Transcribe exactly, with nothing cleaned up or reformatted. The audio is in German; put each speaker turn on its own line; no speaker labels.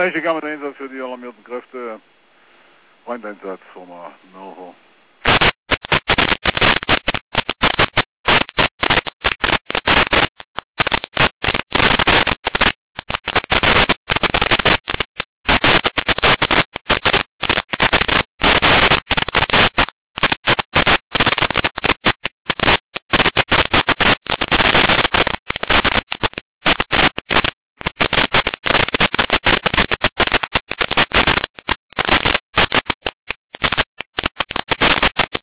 ich kam den Einsatz für die alarmierten Kräfte. Brandeinsatz von der Mörser.